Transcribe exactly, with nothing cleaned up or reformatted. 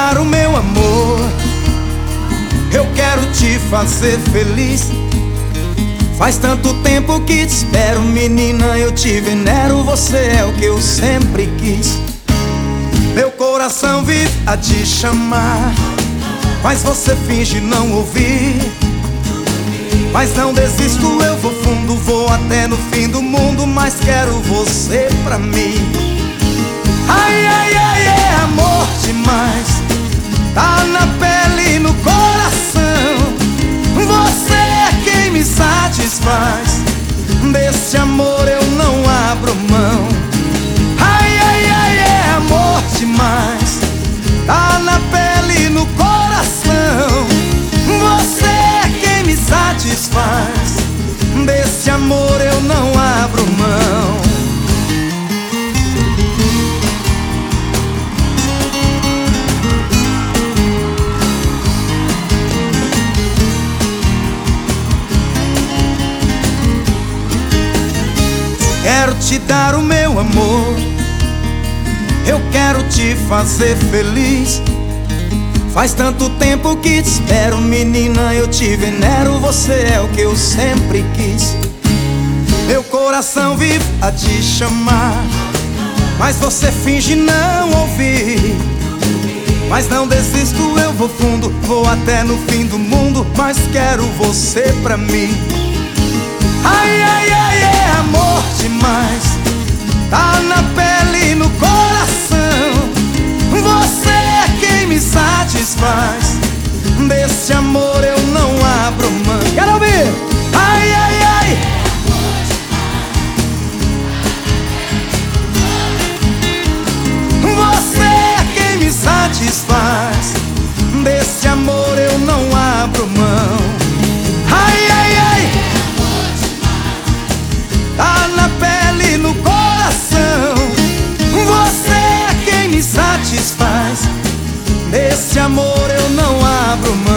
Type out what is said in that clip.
dar o meu amor, eu quero te fazer feliz. Faz tanto tempo que te espero, menina, eu te venero. Você é o que eu sempre quis. Meu coração vive a te chamar, mas você finge não ouvir. Mas não desisto, eu vou fundo, vou até no fim do mundo, mas quero você pra mim. Ai, ai, ai, é amor demais, tá na pele e no coração. Você é quem me satisfaz, desse amor eu não abro mão. Ai, ai, ai, é amor demais, tá na pele e no coração. Você é quem me satisfaz, desse amor eu não abro mão. Quero te dar o meu amor, eu quero te fazer feliz. Faz tanto tempo que te espero, menina, eu te venero. Você é o que eu sempre quis. Meu coração vive a te chamar, mas você finge não ouvir. Mas não desisto, eu vou fundo, vou até no fim do mundo, mas quero você pra mim. Ai, ai, ai, é amor demais, tá na pele e no coração. Você é quem me satisfaz, desse amor eu não abro mão. Quero ouvir! Ai, ai, ai! Você é quem me satisfaz, desse amor eu não abro mão. Ai, ai, ai! Tá na pele e no coração. Você é quem me satisfaz, desse amor eu não abro mão.